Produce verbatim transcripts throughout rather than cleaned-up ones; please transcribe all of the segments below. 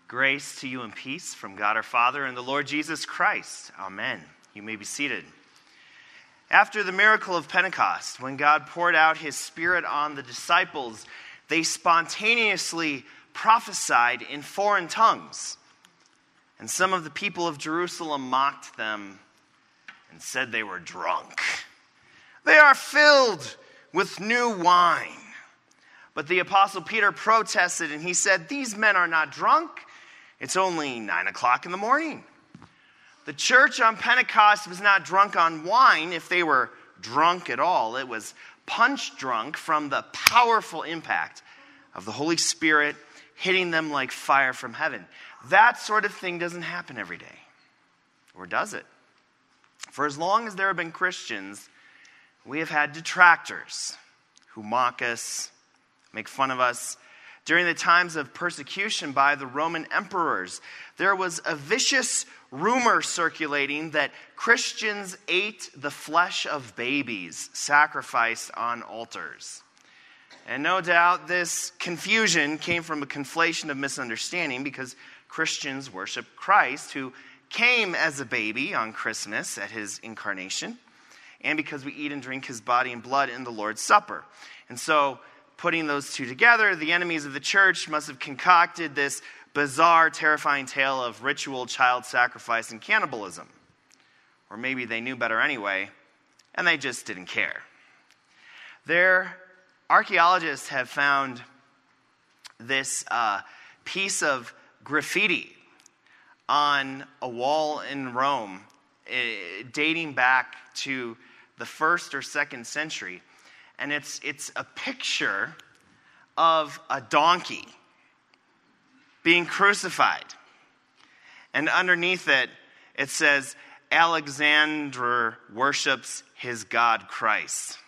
Grace to you and peace from God our Father and the Lord Jesus Christ. Amen. You may be seated. After the miracle of Pentecost, when God poured out his Spirit on the disciples, they spontaneously prophesied in foreign tongues. And some of the people of Jerusalem mocked them and said they were drunk. They are filled with new wine. But the Apostle Peter protested and he said, "These men are not drunk. It's only nine o'clock in the morning." The church on Pentecost was not drunk on wine if they were drunk at all. It was punch drunk from the powerful impact of the Holy Spirit hitting them like fire from heaven. That sort of thing doesn't happen every day. Or does it? For as long as there have been Christians, we have had detractors who mock us, make fun of us. During the times of persecution by the Roman emperors, there was a vicious rumor circulating that Christians ate the flesh of babies sacrificed on altars. And no doubt this confusion came from a conflation of misunderstanding because Christians worship Christ, who came as a baby on Christmas at his incarnation, and because we eat and drink his body and blood in the Lord's Supper. And so, putting those two together, the enemies of the church must have concocted this bizarre, terrifying tale of ritual child sacrifice and cannibalism. Or maybe they knew better anyway, and they just didn't care. Their archaeologists have found this uh, piece of graffiti on a wall in Rome, uh, dating back to the first or second century. And it's it's a picture of a donkey being crucified. And underneath it, it says, "Alexander worships his God Christ."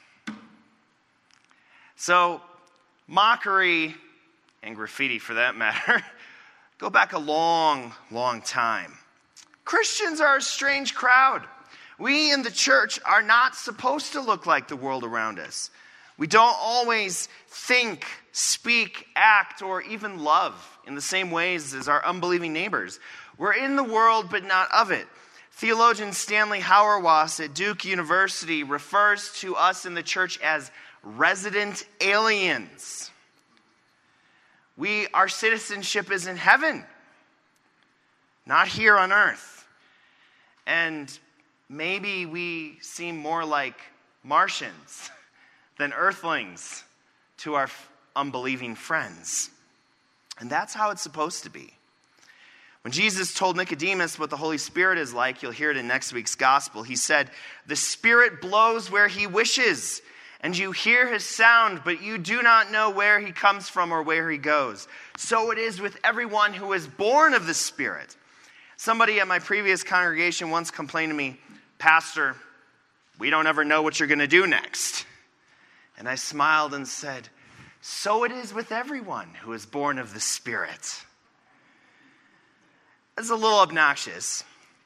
So, mockery, and graffiti for that matter, go back a long, long time. Christians are a strange crowd. We in the church are not supposed to look like the world around us. We don't always think, speak, act, or even love in the same ways as our unbelieving neighbors. We're in the world, but not of it. Theologian Stanley Hauerwas at Duke University refers to us in the church as resident aliens. We, our citizenship is in heaven, not here on earth. And maybe we seem more like Martians than earthlings to our unbelieving friends. And that's how it's supposed to be. When Jesus told Nicodemus what the Holy Spirit is like, you'll hear it in next week's gospel, he said, "The Spirit blows where he wishes, and you hear his sound, but you do not know where he comes from or where he goes. So it is with everyone who is born of the Spirit." Somebody at my previous congregation once complained to me, "Pastor, we don't ever know what you're going to do next." And I smiled and said, "So it is with everyone who is born of the Spirit." It's a little obnoxious.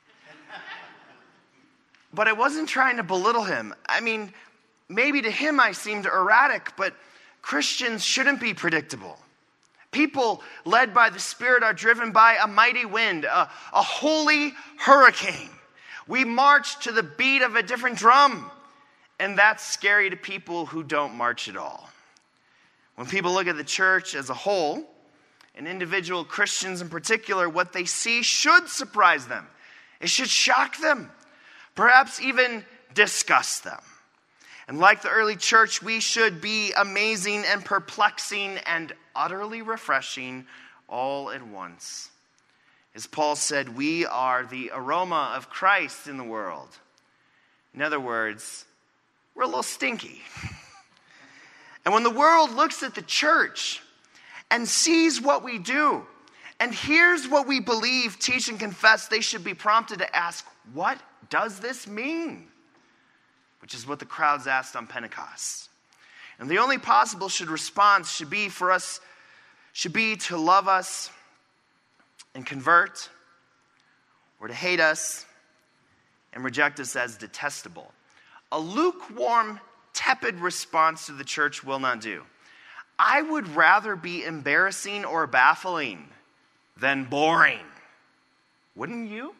But I wasn't trying to belittle him. I mean, maybe to him I seemed erratic, but Christians shouldn't be predictable. People led by the Spirit are driven by a mighty wind, a, a holy hurricane. We march to the beat of a different drum. And that's scary to people who don't march at all. When people look at the church as a whole, and individual Christians in particular, what they see should surprise them. It should shock them, perhaps even disgust them. And like the early church, we should be amazing and perplexing and utterly refreshing all at once. As Paul said, we are the aroma of Christ in the world. In other words, we're a little stinky. And when the world looks at the church and sees what we do and hears what we believe, teach, and confess, they should be prompted to ask, what does this mean? Which is what the crowds asked on Pentecost. And the only possible should response should be for us, should be to love us and convert, or to hate us and reject us as detestable. A lukewarm, tepid response to the church will not do. I would rather be embarrassing or baffling than boring. Wouldn't you?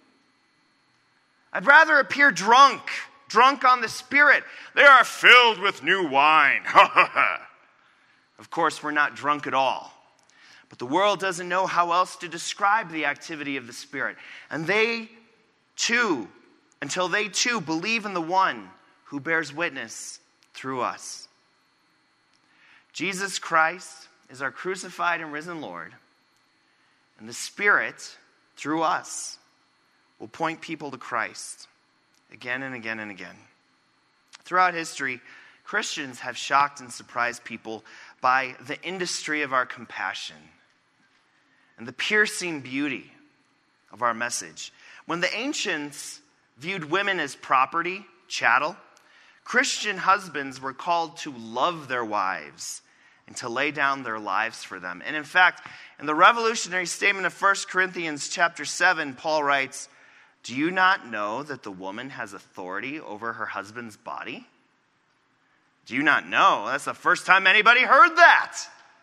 I'd rather appear drunk, drunk on the Spirit. They are filled with new wine. Of course, we're not drunk at all. But the world doesn't know how else to describe the activity of the Spirit. And they too, until they too believe in the one who bears witness through us. Jesus Christ is our crucified and risen Lord. And the Spirit, through us, will point people to Christ again and again and again. Throughout history, Christians have shocked and surprised people by the industry of our compassion and the piercing beauty of our message. When the ancients viewed women as property, chattel, Christian husbands were called to love their wives and to lay down their lives for them. And in fact, in the revolutionary statement of First Corinthians chapter seven, Paul writes, "Do you not know that the woman has authority over her husband's body?" Do you not know? That's the first time anybody heard that.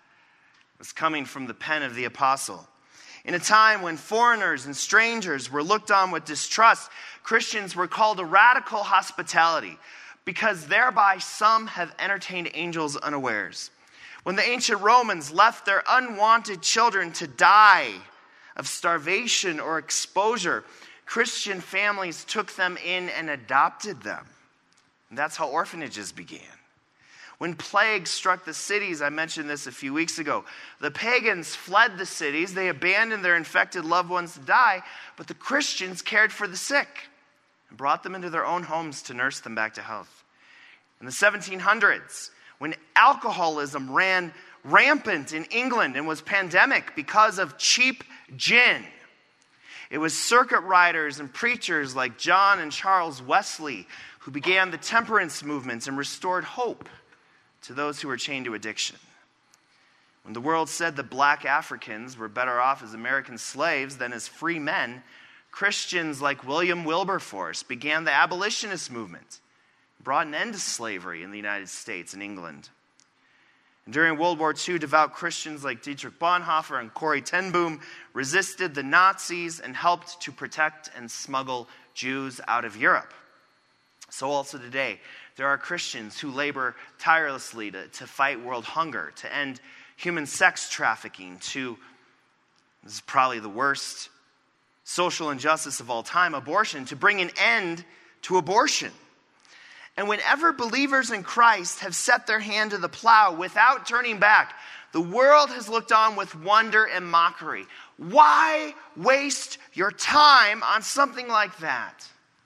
It was coming from the pen of the apostle. In a time when foreigners and strangers were looked on with distrust, Christians were called to radical hospitality, because thereby some have entertained angels unawares. When the ancient Romans left their unwanted children to die of starvation or exposure, Christian families took them in and adopted them. And that's how orphanages began. When plague struck the cities, I mentioned this a few weeks ago, the pagans fled the cities. They abandoned their infected loved ones to die, but the Christians cared for the sick and brought them into their own homes to nurse them back to health. In the seventeen hundreds, when alcoholism ran rampant in England and was pandemic because of cheap gin, it was circuit riders and preachers like John and Charles Wesley who began the temperance movements and restored hope to those who were chained to addiction. When the world said that black Africans were better off as American slaves than as free men, Christians like William Wilberforce began the abolitionist movement, brought an end to slavery in the United States and England. And during World War Two, devout Christians like Dietrich Bonhoeffer and Corrie ten Boom resisted the Nazis and helped to protect and smuggle Jews out of Europe. So also today, there are Christians who labor tirelessly to, to fight world hunger, to end human sex trafficking, to, this is probably the worst social injustice of all time, abortion, to bring an end to abortion. And whenever believers in Christ have set their hand to the plow without turning back, the world has looked on with wonder and mockery. Why waste your time on something like that?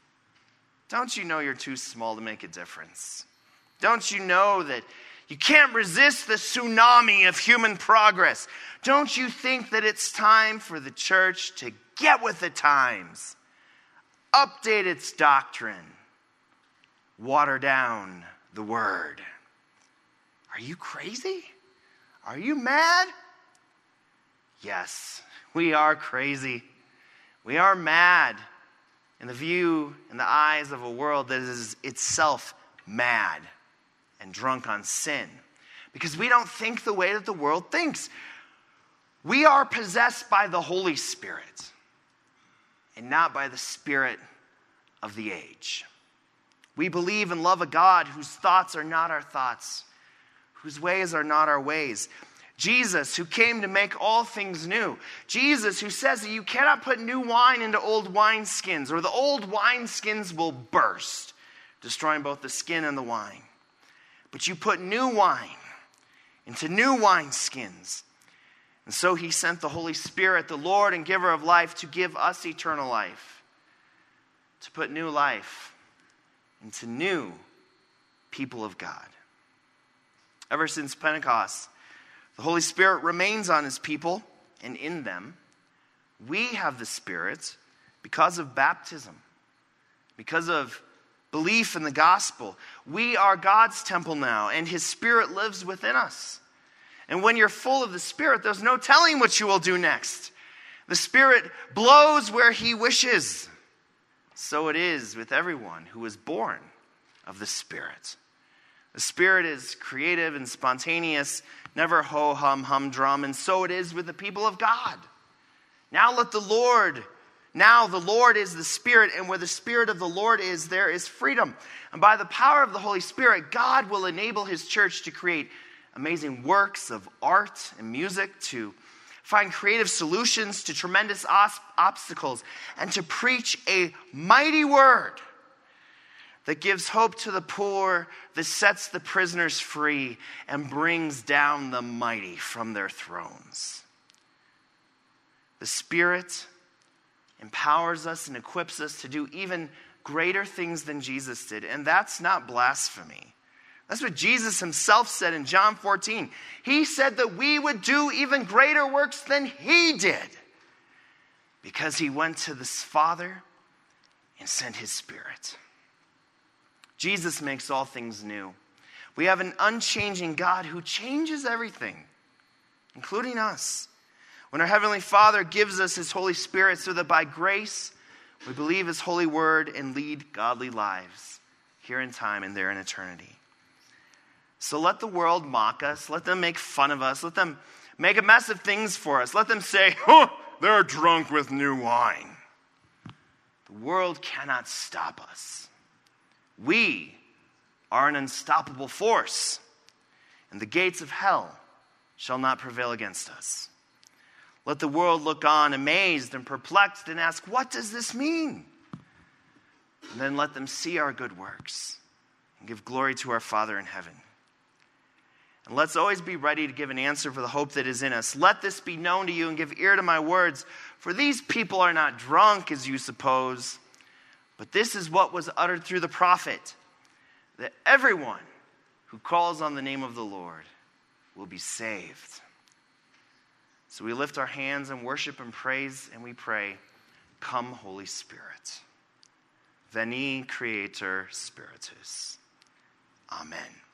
Don't you know you're too small to make a difference? Don't you know that you can't resist the tsunami of human progress? Don't you think that it's time for the church to get with the times, update its doctrine, water down the word? Are you crazy? Are you mad? Yes, we are crazy. We are mad in the view, in the eyes of a world that is itself mad and drunk on sin. Because we don't think the way that the world thinks. We are possessed by the Holy Spirit and not by the spirit of the age. We believe and love a God whose thoughts are not our thoughts, whose ways are not our ways. Jesus, who came to make all things new. Jesus, who says that you cannot put new wine into old wineskins, or the old wineskins will burst, destroying both the skin and the wine. But you put new wine into new wineskins. And so he sent the Holy Spirit, the Lord and giver of life, to give us eternal life, to put new life into new people of God. Ever since Pentecost, the Holy Spirit remains on his people and in them. We have the Spirit because of baptism, because of belief in the gospel. We are God's temple now, and his Spirit lives within us. And when you're full of the Spirit, there's no telling what you will do next. The Spirit blows where he wishes. So it is with everyone who is born of the Spirit. The Spirit is creative and spontaneous, never ho-hum, humdrum, and so it is with the people of God. Now let the Lord, now the Lord is the Spirit, and where the Spirit of the Lord is, there is freedom. And by the power of the Holy Spirit, God will enable his church to create amazing works of art and music, to find creative solutions to tremendous os- obstacles, and to preach a mighty word that gives hope to the poor, that sets the prisoners free, and brings down the mighty from their thrones. The Spirit empowers us and equips us to do even greater things than Jesus did, and that's not blasphemy. That's what Jesus himself said in John fourteen. He said that we would do even greater works than he did, because he went to the Father and sent his Spirit. Jesus makes all things new. We have an unchanging God who changes everything, including us. When our Heavenly Father gives us his Holy Spirit so that by grace we believe his holy word and lead godly lives here in time and there in eternity. So let the world mock us. Let them make fun of us. Let them make a mess of things for us. Let them say, oh, they're drunk with new wine. The world cannot stop us. We are an unstoppable force, and the gates of hell shall not prevail against us. Let the world look on, amazed and perplexed, and ask, what does this mean? And then let them see our good works and give glory to our Father in heaven. And let's always be ready to give an answer for the hope that is in us. Let this be known to you, and give ear to my words, for these people are not drunk as you suppose, but this is what was uttered through the prophet, that everyone who calls on the name of the Lord will be saved. So we lift our hands and worship and praise, and we pray, come Holy Spirit. Veni Creator Spiritus. Amen.